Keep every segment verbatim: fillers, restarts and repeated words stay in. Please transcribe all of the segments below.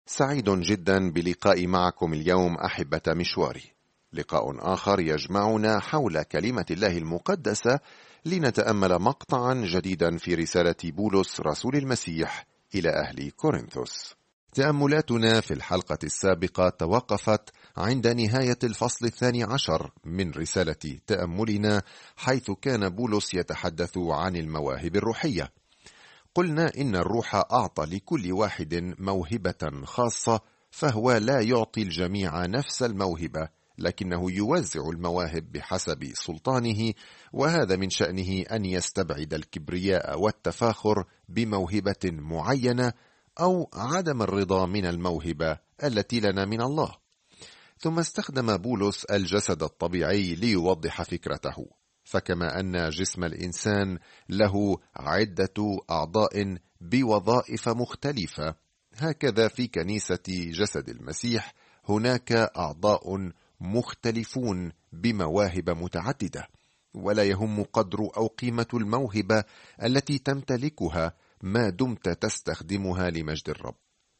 سعيد جدا بلقاء معكم اليوم أحبة مشواري. لقاء آخر يجمعنا حول كلمة الله المقدسة لنتأمل مقطعا جديدا في رسالة بولس رسول المسيح إلى أهل كورنثوس. تأملاتنا في الحلقة السابقة توقفت عند نهاية الفصل الثاني عشر من رسالة تأملنا، حيث كان بولس يتحدث عن المواهب الروحية. قلنا إن الروح أعطى لكل واحد موهبة خاصة، فهو لا يعطي الجميع نفس الموهبة، لكنه يوزع المواهب بحسب سلطانه، وهذا من شأنه أن يستبعد الكبرياء والتفاخر بموهبة معينة أو عدم الرضا من الموهبة التي لنا من الله. ثم استخدم بولس الجسد الطبيعي ليوضح فكرته، فكما أن جسم الإنسان له عدة أعضاء بوظائف مختلفة، هكذا في كنيسة جسد المسيح هناك أعضاء مختلفون بمواهب متعددة، ولا يهم قدر أو قيمة الموهبة التي تمتلكها ما دمت تستخدمها لمجد الرب.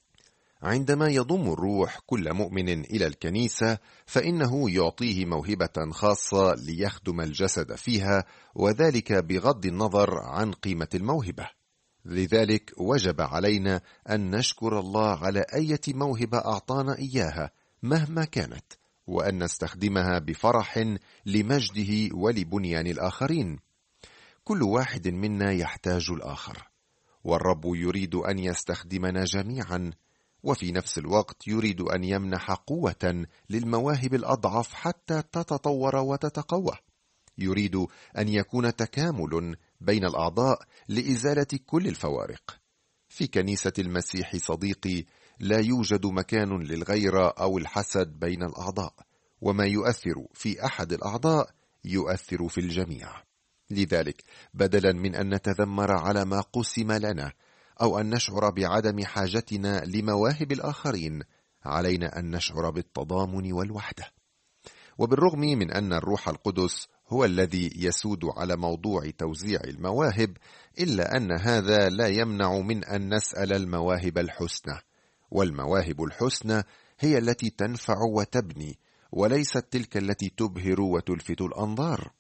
عندما يضم الروح كل مؤمن إلى الكنيسة، فإنه يعطيه موهبة خاصة ليخدم الجسد فيها، وذلك بغض النظر عن قيمة الموهبة. لذلك وجب علينا أن نشكر الله على أي موهبة أعطانا إياها مهما كانت، وأن نستخدمها بفرح لمجده ولبنيان الآخرين. كل واحد منا يحتاج الآخر، والرب يريد أن يستخدمنا جميعا، وفي نفس الوقت يريد أن يمنح قوة للمواهب الأضعف حتى تتطور وتتقوى. يريد أن يكون تكامل بين الأعضاء لإزالة كل الفوارق. في كنيسة المسيح صديقي لا يوجد مكان للغيرة أو الحسد بين الأعضاء، وما يؤثر في أحد الأعضاء يؤثر في الجميع. لذلك بدلا من أن نتذمر على ما قسم لنا أو أن نشعر بعدم حاجتنا لمواهب الآخرين، علينا أن نشعر بالتضامن والوحدة. وبالرغم من أن الروح القدس هو الذي يسود على موضوع توزيع المواهب، إلا أن هذا لا يمنع من أن نسأل المواهب الحسنى، والمواهب الحسنى هي التي تنفع وتبني، وليست تلك التي تبهر وتلفت الأنظار.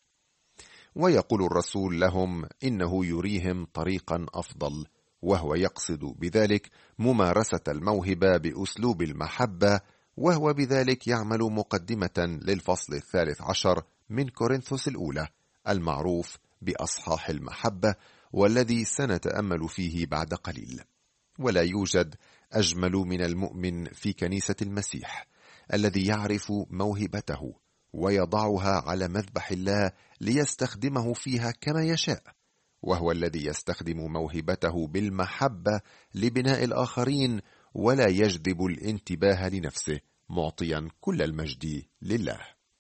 ويقول الرسول لهم إنه يريهم طريقا أفضل، وهو يقصد بذلك ممارسة الموهبة بأسلوب المحبة، وهو بذلك يعمل مقدمة للفصل الثالث عشر من كورنثوس الأولى المعروف بأصحاح المحبة، والذي سنتأمل فيه بعد قليل. ولا يوجد أجمل من المؤمن في كنيسة المسيح الذي يعرف موهبته ويضعها على مذبح الله ليستخدمه فيها كما يشاء، وهو الذي يستخدم موهبته بالمحبة لبناء الآخرين، ولا يجذب الانتباه لنفسه، معطيا كل المجد لله.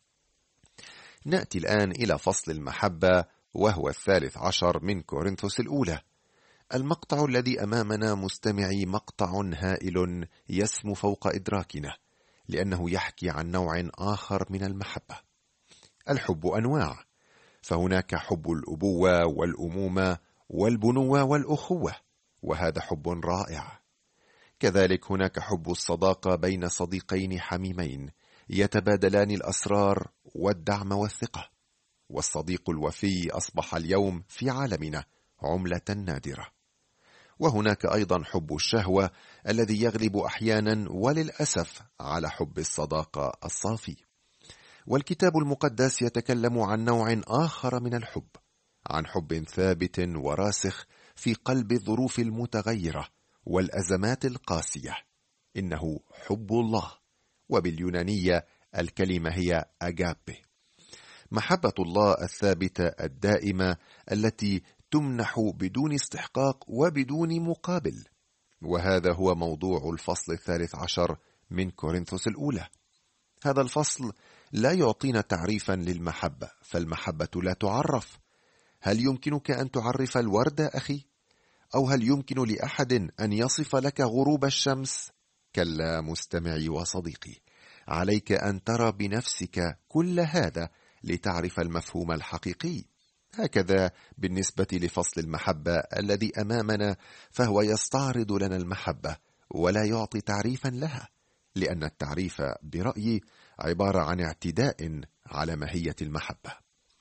نأتي الآن إلى فصل المحبة، وهو الثالث عشر من كورنثوس الأولى. المقطع الذي أمامنا مستمعي مقطع هائل يسمو فوق إدراكنا، لأنه يحكي عن نوع آخر من المحبة. الحب أنواع، فهناك حب الأبوة والأمومة والبنوة والأخوة، وهذا حب رائع. كذلك هناك حب الصداقة بين صديقين حميمين يتبادلان الأسرار والدعم والثقة، والصديق الوفي أصبح اليوم في عالمنا عملة نادرة. وهناك أيضا حب الشهوة الذي يغلب أحيانا وللأسف على حب الصداقة الصافي. والكتاب المقدس يتكلم عن نوع آخر من الحب، عن حب ثابت وراسخ في قلب الظروف المتغيرة والأزمات القاسية. إنه حب الله، وباليونانية الكلمة هي أجابي. محبة الله الثابتة الدائمة التي تمنح بدون استحقاق وبدون مقابل. وهذا هو موضوع الفصل الثالث عشر من كورنثوس الأولى. هذا الفصل لا يعطينا تعريفا للمحبة، فالمحبة لا تعرف. هل يمكنك أن تعرف الورد أخي؟ أو هل يمكن لأحد أن يصف لك غروب الشمس؟ كلا مستمعي وصديقي، عليك أن ترى بنفسك كل هذا لتعرف المفهوم الحقيقي. هكذا بالنسبة لفصل المحبة الذي أمامنا، فهو يستعرض لنا المحبة ولا يعطي تعريفا لها، لأن التعريف برأيي عبارة عن اعتداء على ماهية المحبة.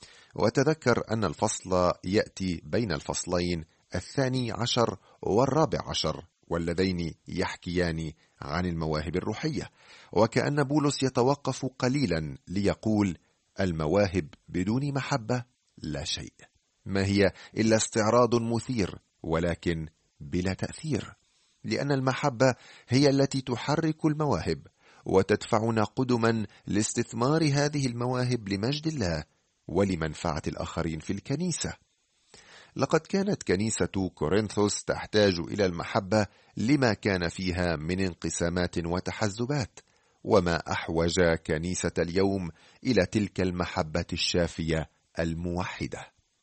وتذكر أن الفصل يأتي بين الفصلين الثاني عشر والرابع عشر، واللذين يحكيان عن المواهب الروحية، وكأن بولس يتوقف قليلا ليقول: المواهب بدون محبة لا شيء، ما هي إلا استعراض مثير ولكن بلا تأثير، لأن المحبة هي التي تحرك المواهب وتدفعنا قدما لاستثمار هذه المواهب لمجد الله ولمنفعة الآخرين في الكنيسة. لقد كانت كنيسة كورنثوس تحتاج إلى المحبة لما كان فيها من انقسامات وتحزبات، وما أحوج كنيسة اليوم إلى تلك المحبة الشافية الموحدة.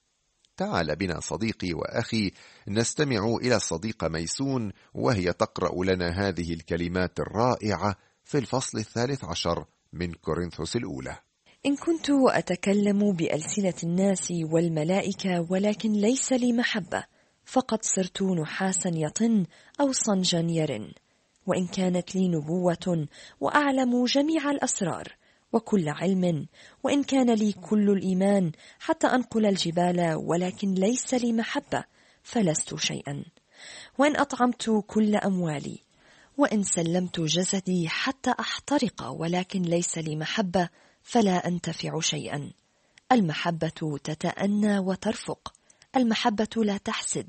تعال بنا صديقي وأخي نستمع إلى الصديقة ميسون وهي تقرأ لنا هذه الكلمات الرائعة في الفصل الثالث عشر من كورنثوس الأولى. إن كنت أتكلم بألسنة الناس والملائكة ولكن ليس لي محبة، فقد صرت نحاسا يطن أو صنجا يرن. وإن كانت لي نبوة وأعلم جميع الأسرار وكل علم، وإن كان لي كل الإيمان حتى أنقل الجبال ولكن ليس لي محبة، فلست شيئا. وإن أطعمت كل أموالي، وإن سلمت جسدي حتى أحترق ولكن ليس لي محبة، فلا أنتفع شيئا. المحبة تتأنى وترفق، المحبة لا تحسد،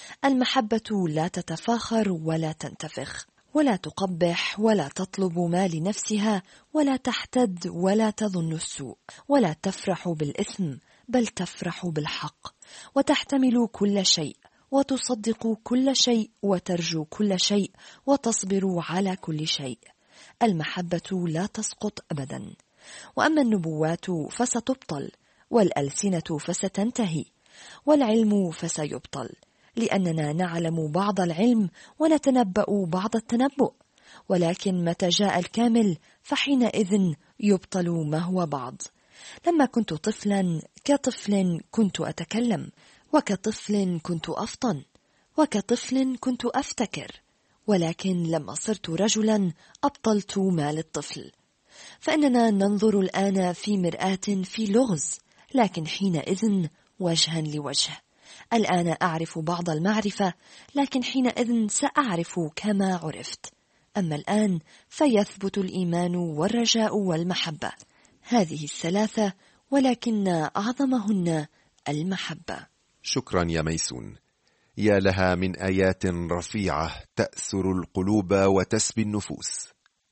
المحبة لا تتفاخر ولا تنتفخ، ولا تقبح ولا تطلب ما لنفسها، ولا تحتد ولا تظن السوء، ولا تفرح بالإثم بل تفرح بالحق، وتحتمل كل شيء، وتصدق كل شيء، وترجو كل شيء، وتصبر على كل شيء. المحبة لا تسقط أبدا. وأما النبوات فستبطل، والألسنة فستنتهي، والعلم فسيبطل، لأننا نعلم بعض العلم ونتنبأ بعض التنبؤ، ولكن متى جاء الكامل فحينئذ يبطل ما هو بعض. لما كنت طفلا كطفل كنت أتكلم، وكطفل كنت أفطن، وكطفل كنت أفتكر، ولكن لما صرت رجلا أبطلت ما للطفل. فإننا ننظر الآن في مرآة في لغز، لكن حينئذ وجها لوجه. الآن أعرف بعض المعرفة، لكن حينئذ سأعرف كما عرفت. أما الآن فيثبت الإيمان والرجاء والمحبة، هذه الثلاثة، ولكن أعظمهن المحبة. شكرا يا ميسون. يا لها من آيات رفيعة تأسر القلوب وتسبي النفوس.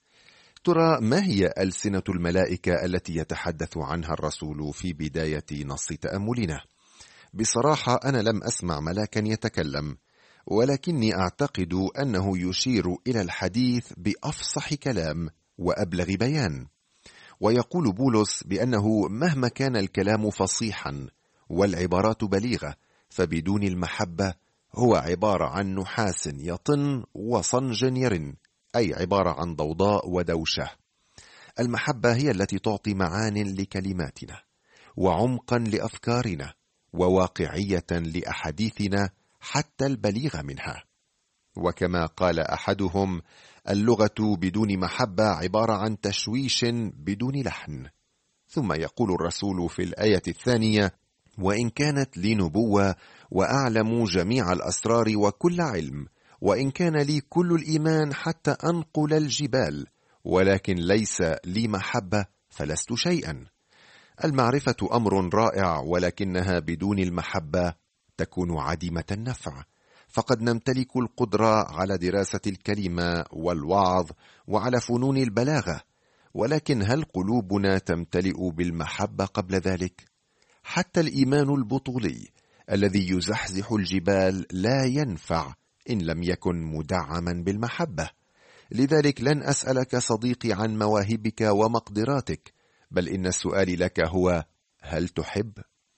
ترى ما هي ألسنة الملائكة التي يتحدث عنها الرسول في بداية نص تأملنا؟ بصراحة أنا لم أسمع ملاكا يتكلم، ولكني أعتقد أنه يشير إلى الحديث بأفصح كلام وأبلغ بيان. ويقول بولس بأنه مهما كان الكلام فصيحا والعبارات بليغة، فبدون المحبة هو عبارة عن نحاس يطن وصنج يرن، أي عبارة عن ضوضاء ودوشة. المحبة هي التي تعطي معان لكلماتنا، وعمقا لأفكارنا، وواقعية لأحاديثنا حتى البليغة منها. وكما قال أحدهم: اللغة بدون محبة عبارة عن تشويش بدون لحن. ثم يقول الرسول في الآية الثانية: وإن كانت لي نبوة وأعلم جميع الأسرار وكل علم، وإن كان لي كل الإيمان حتى أنقل الجبال، ولكن ليس لي محبة فلست شيئا. المعرفة أمر رائع، ولكنها بدون المحبة تكون عديمة النفع. فقد نمتلك القدرة على دراسة الكلمة والوعظ وعلى فنون البلاغة، ولكن هل قلوبنا تمتلئ بالمحبة قبل ذلك؟ حتى الإيمان البطولي الذي يزحزح الجبال لا ينفع إن لم يكن مدعما بالمحبة. لذلك لن أسألك صديقي عن مواهبك ومقدراتك، بل إن السؤال لك هو: هل تحب؟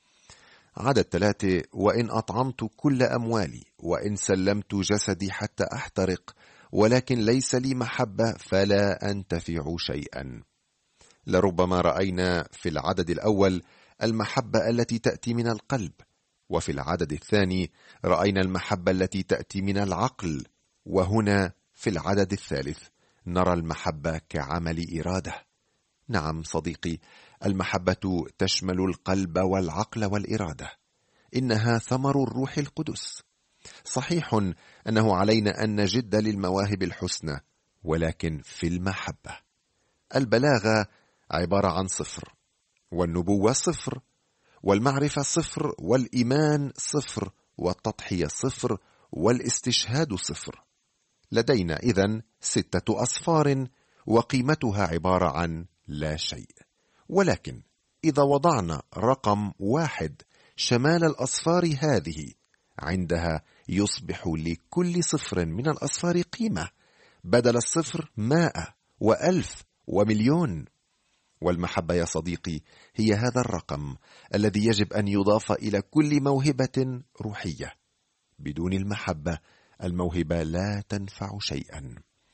عدد ثلاثة: وإن أطعمت كل أموالي، وإن سلمت جسدي حتى أحترق، ولكن ليس لي محبة، فلا أنتفع شيئا. لربما رأينا في العدد الأول المحبة التي تأتي من القلب، وفي العدد الثاني رأينا المحبة التي تأتي من العقل، وهنا في العدد الثالث نرى المحبة كعمل إرادة. نعم صديقي، المحبة تشمل القلب والعقل والإرادة، إنها ثمر الروح القدس. صحيح أنه علينا أن نجد للمواهب الحسنى، ولكن في المحبة. البلاغة عبارة عن صفر، والنبوة صفر، والمعرفة صفر، والإيمان صفر، والتضحية صفر، والاستشهاد صفر. لدينا إذن ستة أصفار، وقيمتها عبارة عن لا شيء. ولكن إذا وضعنا رقم واحد شمال الأصفار هذه، عندها يصبح لكل صفر من الأصفار قيمة، بدل الصفر مائة وألف ومليون. والمحبة يا صديقي هي هذا الرقم الذي يجب أن يضاف إلى كل موهبة روحية. بدون المحبة الموهبة لا تنفع شيئا.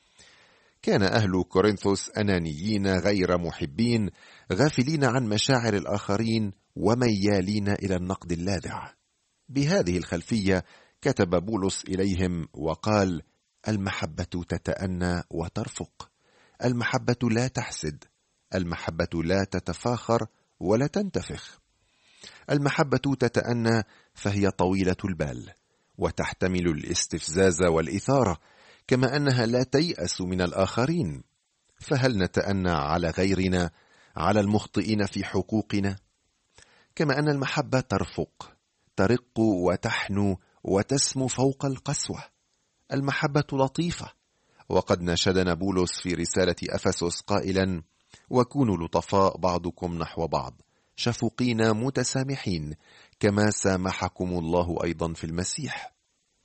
كان أهل كورنثوس أنانيين غير محبين، غافلين عن مشاعر الآخرين وميالين إلى النقد اللاذع. بهذه الخلفية كتب بولس إليهم وقال: المحبة تتأنى وترفق، المحبة لا تحسد، المحبة لا تتفاخر ولا تنتفخ. المحبة تتأنى فهي طويلة البال، وتحتمل الاستفزاز والإثارة، كما أنها لا تيأس من الآخرين. فهل نتأنى على غيرنا، على المخطئين في حقوقنا؟ كما أن المحبة ترفق، ترق وتحنو وتسمو فوق القسوة. المحبة لطيفة، وقد نشدنا بولس في رسالة أفسس قائلا: وكونوا لطفاء بعضكم نحو بعض، شفوقين متسامحين، كما سامحكم الله أيضا في المسيح.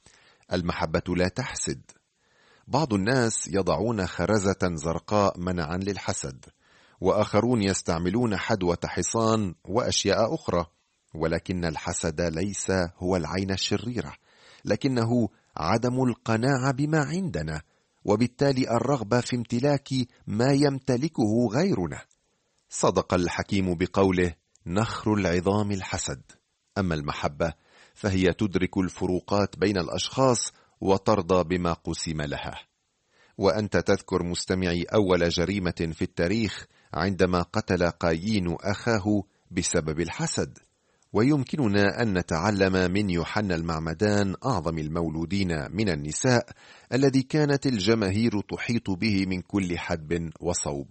المحبة لا تحسد. بعض الناس يضعون خرزة زرقاء منعا للحسد، وآخرون يستعملون حدوة حصان وأشياء أخرى، ولكن الحسد ليس هو العين الشريرة، لكنه عدم القناعة بما عندنا، وبالتالي الرغبة في امتلاك ما يمتلكه غيرنا. صدق الحكيم بقوله: نخر العظام الحسد. أما المحبة فهي تدرك الفروقات بين الأشخاص وترضى بما قسم لها. وأنت تذكر مستمعي أول جريمة في التاريخ عندما قتل قايين أخاه بسبب الحسد. ويمكننا أن نتعلم من يوحنا المعمدان أعظم المولودين من النساء، الذي كانت الجماهير تحيط به من كل حدب وصوب،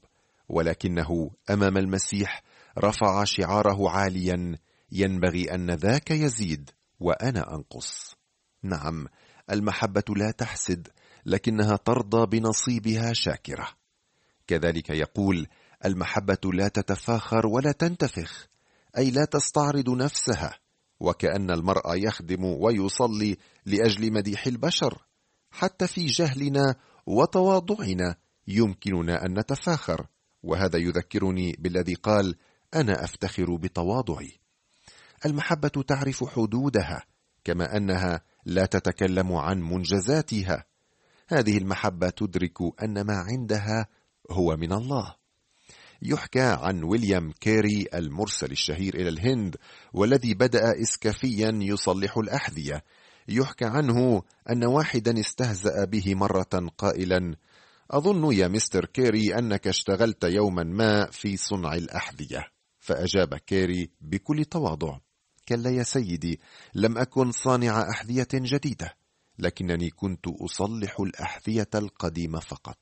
ولكنه أمام المسيح رفع شعاره عاليا: ينبغي أن ذاك يزيد وأنا أنقص. نعم، المحبة لا تحسد، لكنها ترضى بنصيبها شاكرة. كذلك يقول: المحبة لا تتفاخر ولا تنتفخ، أي لا تستعرض نفسها، وكأن المرء يخدم ويصلي لأجل مديح البشر. حتى في جهلنا وتواضعنا يمكننا أن نتفاخر، وهذا يذكرني بالذي قال: أنا أفتخر بتواضعي. المحبة تعرف حدودها، كما أنها لا تتكلم عن منجزاتها. هذه المحبة تدرك أن ما عندها هو من الله. يحكى عن ويليام كيري المرسل الشهير إلى الهند، والذي بدأ إسكافيا يصلح الأحذية. يحكى عنه أن واحدا استهزأ به مرة قائلا: أظن يا مستر كيري أنك اشتغلت يوما ما في صنع الأحذية. فأجاب كيري بكل تواضع: كلا يا سيدي، لم أكن صانع أحذية جديدة، لكنني كنت أصلح الأحذية القديمة فقط.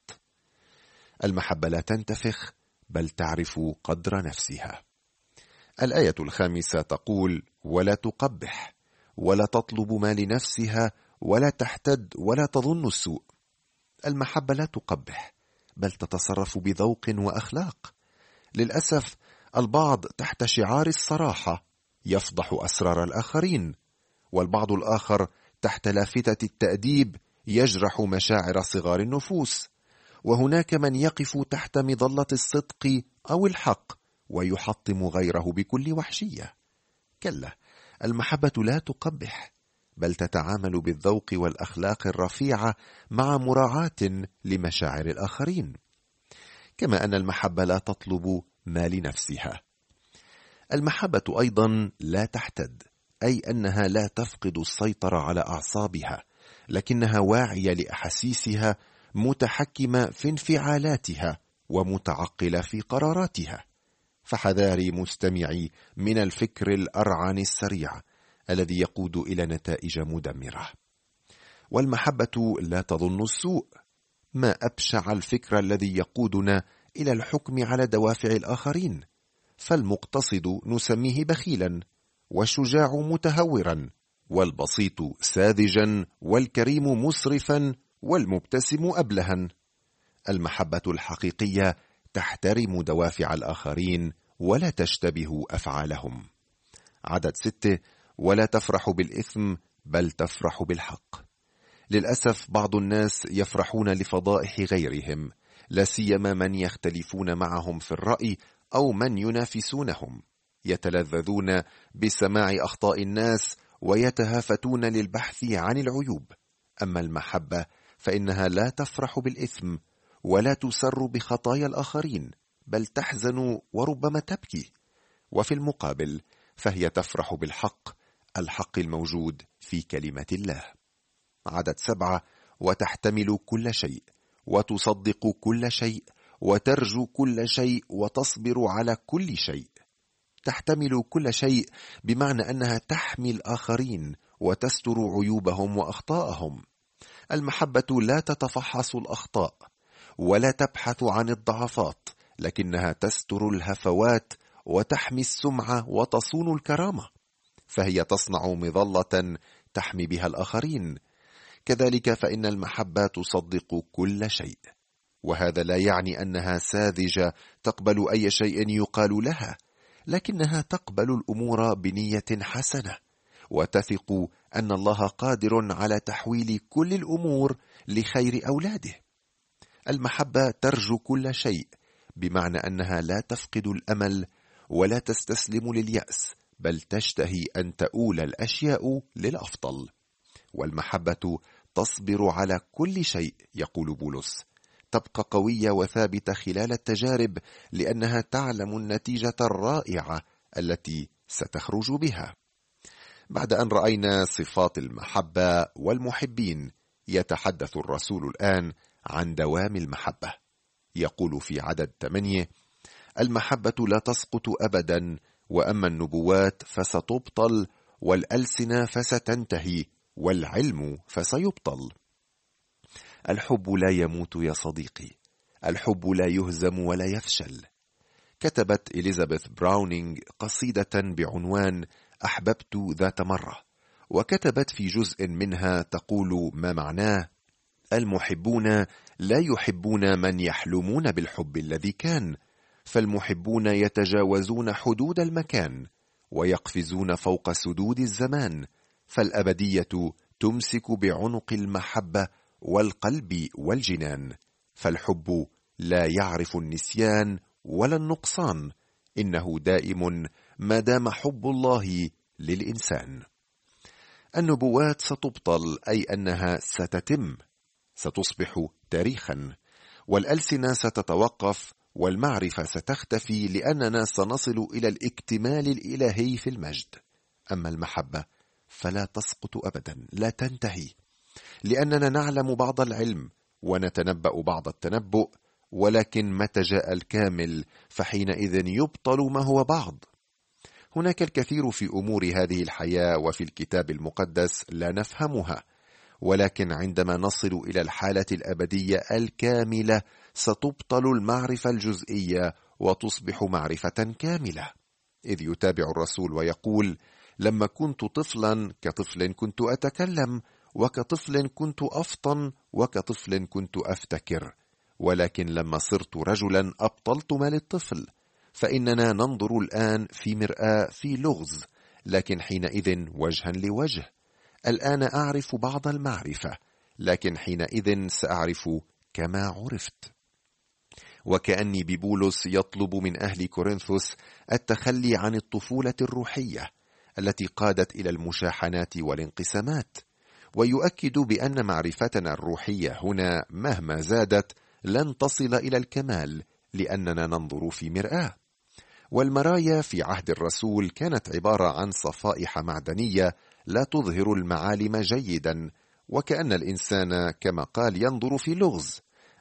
المحبة لا تنتفخ، بل تعرف قدر نفسها. الآية الخامسة تقول: ولا تقبح، ولا تطلب ما لنفسها، ولا تحتد، ولا تظن السوء. المحبة لا تقبح، بل تتصرف بذوق وأخلاق. للأسف البعض تحت شعار الصراحة يفضح أسرار الآخرين، والبعض الآخر تحت لافتة التأديب يجرح مشاعر صغار النفوس، وهناك من يقف تحت مظلة الصدق أو الحق ويحطم غيره بكل وحشية. كلا، المحبة لا تقبح، بل تتعامل بالذوق والأخلاق الرفيعة مع مراعاة لمشاعر الآخرين. كما أن المحبة لا تطلب ما لنفسها. المحبة أيضا لا تحتد، أي أنها لا تفقد السيطرة على أعصابها، لكنها واعية لأحاسيسها، متحكمة في انفعالاتها ومتعقلة في قراراتها. فحذاري مستمعي من الفكر الأرعن السريع الذي يقود إلى نتائج مدمرة. والمحبة لا تظن السوء. ما أبشع الفكر الذي يقودنا إلى الحكم على دوافع الآخرين. فالمقتصد نسميه بخيلا، والشجاع متهورا، والبسيط ساذجا، والكريم مسرفا، والمبتسم أبلها. المحبة الحقيقية تحترم دوافع الآخرين ولا تشتبه أفعالهم. عدد ستة: ولا تفرح بالإثم بل تفرح بالحق. للأسف بعض الناس يفرحون لفضائح غيرهم، لا سيما من يختلفون معهم في الرأي أو من ينافسونهم. يتلذذون بسماع أخطاء الناس ويتهافتون للبحث عن العيوب. أما المحبة فإنها لا تفرح بالإثم ولا تسر بخطايا الآخرين، بل تحزن وربما تبكي. وفي المقابل فهي تفرح بالحق، الحق الموجود في كلمة الله. عدد سبعة: وتحتمل كل شيء، وتصدق كل شيء، وترجو كل شيء، وتصبر على كل شيء. تحتمل كل شيء بمعنى أنها تحمي الآخرين وتستر عيوبهم وأخطاءهم. المحبة لا تتفحص الأخطاء ولا تبحث عن الضعفات، لكنها تستر الهفوات وتحمي السمعة وتصون الكرامة. فهي تصنع مظلة تحمي بها الآخرين. كذلك فإن المحبة تصدق كل شيء، وهذا لا يعني أنها ساذجة تقبل أي شيء يقال لها، لكنها تقبل الأمور بنية حسنة، وتثق أن الله قادر على تحويل كل الأمور لخير أولاده. المحبة ترجو كل شيء، بمعنى أنها لا تفقد الأمل ولا تستسلم لليأس، بل تشتهي أن تؤول الأشياء للأفضل. والمحبة تصبر على كل شيء، يقول بولس، تبقى قوية وثابتة خلال التجارب، لأنها تعلم النتيجة الرائعة التي ستخرج بها. بعد أن رأينا صفات المحبة والمحبين، يتحدث الرسول الآن عن دوام المحبة. يقول في عدد ثمانية: المحبة لا تسقط أبدا، وأما النبوات فستبطل، والألسنة فستنتهي، والعلم فسيبطل. الحب لا يموت يا صديقي، الحب لا يهزم ولا يفشل. كتبت إليزابيث براونينغ قصيدة بعنوان أحببت ذات مرة، وكتبت في جزء منها تقول ما معناه: المحبون لا يحبون من يحلمون بالحب الذي كان، فالمحبون يتجاوزون حدود المكان ويقفزون فوق سدود الزمان، فالأبدية تمسك بعنق المحبة والقلب والجنان، فالحب لا يعرف النسيان ولا النقصان، إنه دائم ما دام حب الله للإنسان. النبوات ستبطل، أي أنها ستتم، ستصبح تاريخا، والألسنة ستتوقف، والمعرفة ستختفي، لأننا سنصل إلى الاكتمال الإلهي في المجد. أما المحبة فلا تسقط أبدا، لا تنتهي، لأننا نعلم بعض العلم ونتنبأ بعض التنبؤ، ولكن متى جاء الكامل فحينئذ يبطل ما هو بعض. هناك الكثير في أمور هذه الحياة وفي الكتاب المقدس لا نفهمها، ولكن عندما نصل إلى الحالة الأبدية الكاملة ستبطل المعرفة الجزئية وتصبح معرفة كاملة. إذ يتابع الرسول ويقول: لما كنت طفلا كطفل كنت أتكلم، وكطفل كنت أفطن، وكطفل كنت أفتكر، ولكن لما صرت رجلا أبطلت ما للطفل. فإننا ننظر الآن في مرآة في لغز، لكن حينئذ وجها لوجه. الآن أعرف بعض المعرفة، لكن حينئذ سأعرف كما عرفت. وكأني ببولس يطلب من أهل كورنثوس التخلي عن الطفولة الروحية التي قادت إلى المشاحنات والانقسامات، ويؤكد بأن معرفتنا الروحية هنا مهما زادت لن تصل إلى الكمال، لأننا ننظر في مرآة. والمرايا في عهد الرسول كانت عبارة عن صفائح معدنية لا تظهر المعالم جيدا، وكأن الإنسان كما قال ينظر في لغز،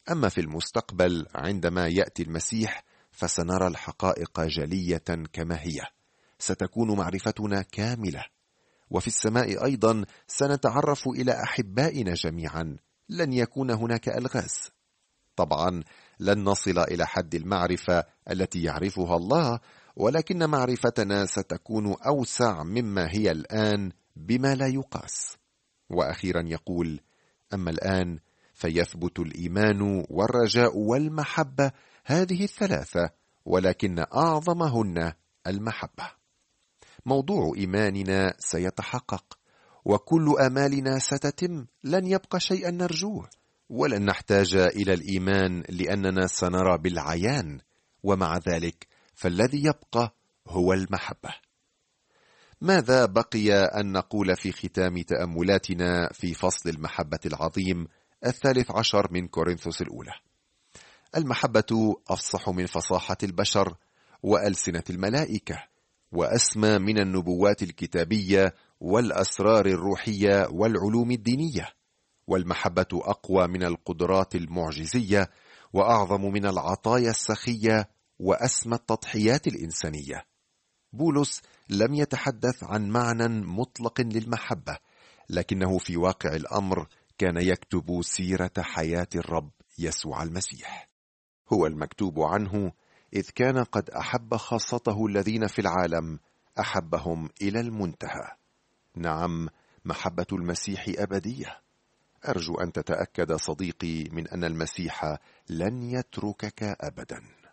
أما في المستقبل عندما يأتي المسيح فسنرى الحقائق جلية كما هي، ستكون معرفتنا كاملة. وفي السماء أيضا سنتعرف إلى أحبائنا جميعا، لن يكون هناك ألغاز. طبعا لن نصل إلى حد المعرفة التي يعرفها الله، ولكن معرفتنا ستكون أوسع مما هي الآن بما لا يقاس. وأخيرا يقول: أما الآن فيثبت الإيمان والرجاء والمحبة، هذه الثلاثة، ولكن أعظمهن المحبة. موضوع إيماننا سيتحقق، وكل آمالنا ستتم، لن يبقى شيئا نرجوه، ولن نحتاج إلى الإيمان لأننا سنرى بالعيان. ومع ذلك فالذي يبقى هو المحبة. ماذا بقي أن نقول في ختام تأملاتنا في فصل المحبة العظيم الثالث عشر من كورنثوس الأولى؟ المحبة أفصح من فصاحة البشر وألسنة الملائكة، وأسمى من النبوات الكتابية والأسرار الروحية والعلوم الدينية. والمحبة أقوى من القدرات المعجزية، وأعظم من العطايا السخية، وأسمى التضحيات الإنسانية. بولس لم يتحدث عن معنى مطلق للمحبة، لكنه في واقع الأمر كان يكتب سيرة حياة الرب يسوع المسيح. هو المكتوب عنه: إذ كان قد أحب خاصته الذين في العالم أحبهم إلى المنتهى. نعم، محبة المسيح أبدية. أرجو أن تتأكد صديقي من أن المسيح لن يتركك أبدا.